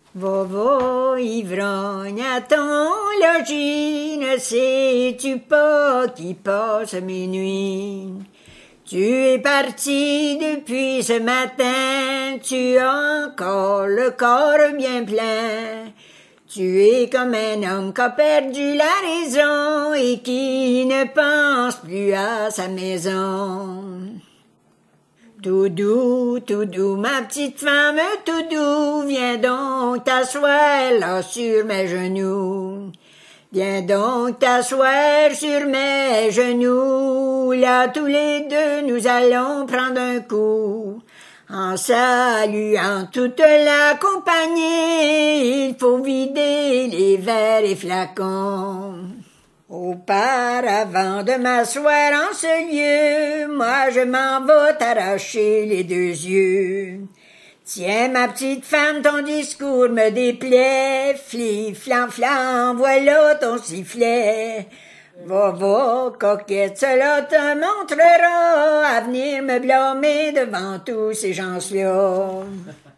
Va, ivrogne, à ton logis, ne sais-tu pas qui passe mes nuits? Tu es parti depuis ce matin, tu as encore le corps bien plein. Tu es comme un homme qui a perdu la raison et qui ne pense plus à sa maison. Tout doux, ma petite femme, tout doux, viens donc t'asseoir là sur mes genoux. Viens donc t'asseoir sur mes genoux, là tous les deux nous allons prendre un coup. En saluant toute la compagnie, il faut vider les verres et flacons. Auparavant de m'asseoir en ce lieu, moi je m'en vais t'arracher les deux yeux. Tiens, ma petite femme, ton discours me déplaît, flam, voilà ton sifflet. Va, coquette, cela te montrera à venir me blâmer devant tous ces gens-là.